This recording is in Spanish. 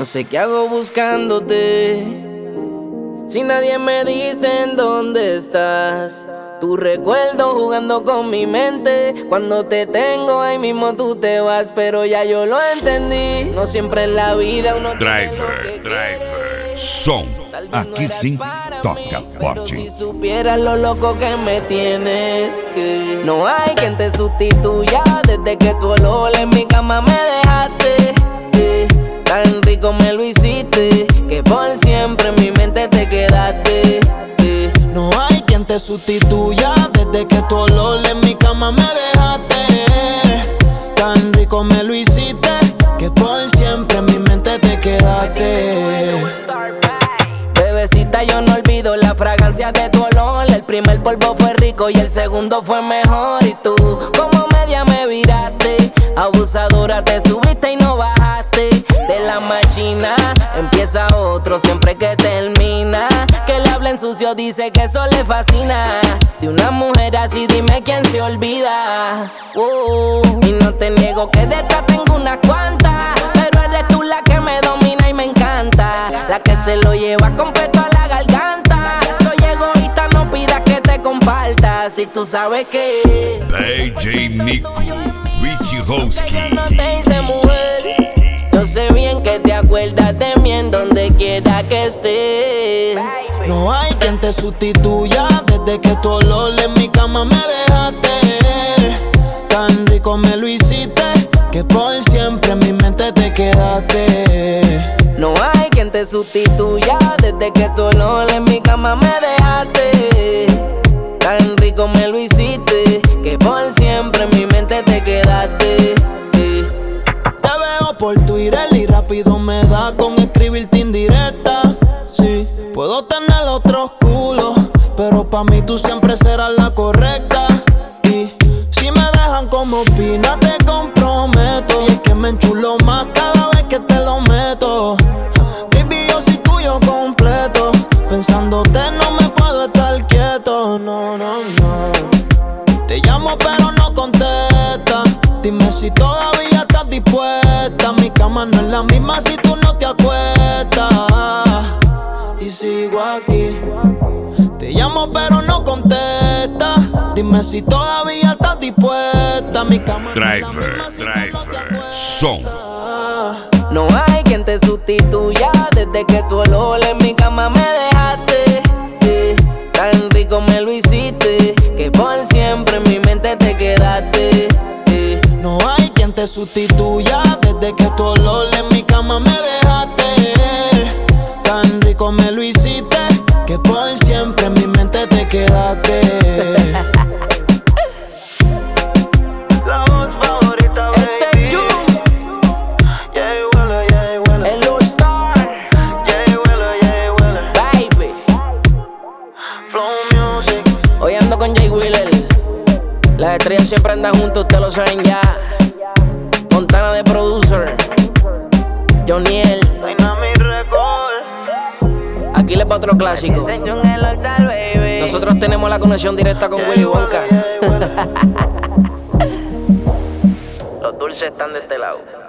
No sé qué hago buscándote, si nadie me dice en dónde estás. Tu recuerdo jugando con mi mente. Cuando te tengo ahí mismo tú te vas, pero ya yo lo entendí. No siempre en la vida uno Driver, Som. Aqui sim toca forte. Si supieras lo loco que me tienes, que no hay quien te sustituya. Desde que tu olor en mi cama me dejaste, tan rico me lo hiciste, que por siempre en mi mente te quedaste. No hay quien te sustituya. Desde que tu olor en mi cama me dejaste, tan rico me lo hiciste, que por siempre en mi mente te quedaste. Bebecita, yo no olvido la fragancia de tu olor. El primer polvo fue rico y el segundo fue mejor. Y tú como media me viraste, abusadora te subiste y no bajaste. De la machina empieza otro siempre que termina. Que le hablen sucio dice que eso le fascina. De una mujer así dime quién se olvida. Y no te niego que detrás tengo unas cuantas, pero eres tú la que me domina y me encanta, la que se lo lleva completo a la garganta. Soy egoísta, no pidas que te comparta, si tú sabes que DJ Nico, Richie Hosky. no te hice mujer. Yo sé bien que te acuerdas de mí en donde quiera que estés. No hay quien te sustituya. Desde que tu olor en mi cama me dejaste, tan rico me lo hiciste, que por siempre en mi mente te quedaste. No hay quien te sustituya. Desde que tu olor en mi cama me dejaste, tan rico me lo hiciste, que por siempre en mi mente te quedaste. Te veo por Twitter y rápido me da con escribirte indirecta. Sí, puedo tener otros culos, pero pa' mí tú siempre serás la correcta. Y si me dejan como opina te comprometo, y es que me enchulo más cada vez que te lo meto. Baby, yo soy tuyo completo, pensándote no me puedo estar quieto. No, no, no. Te llamo pero no contestas. Dime si todavía estás dispuesta. Mi cama no es la misma si tú no te acuestas. Y sigo aquí. Te llamo pero no contestas. Dime si todavía estás dispuesta. Mi cama no es la misma si tú no te acuestas. Som. No hay quien te sustituya. Desde que tu olor en mi cama me dejaste, tan rico me lo hiciste, que por siempre en mi mente te quedaste. No hay quien te sustituya. Desde que tu olor en mi cama me dejaste, tan rico me lo hiciste, que por siempre en mi mente te quedaste. La voz favorita, baby. Este es Jun, Yeah, huele. el All Star, Yeah, huele. baby. Flow Music. Hoy ando con Jay Wheeler. Las estrellas siempre andan juntos, ustedes lo saben ya. Montana de producer, Joniel. Dynamic Record. Aquí les va otro clásico. Nosotros tenemos la conexión directa con Willy Wonka. Los dulces están de este lado.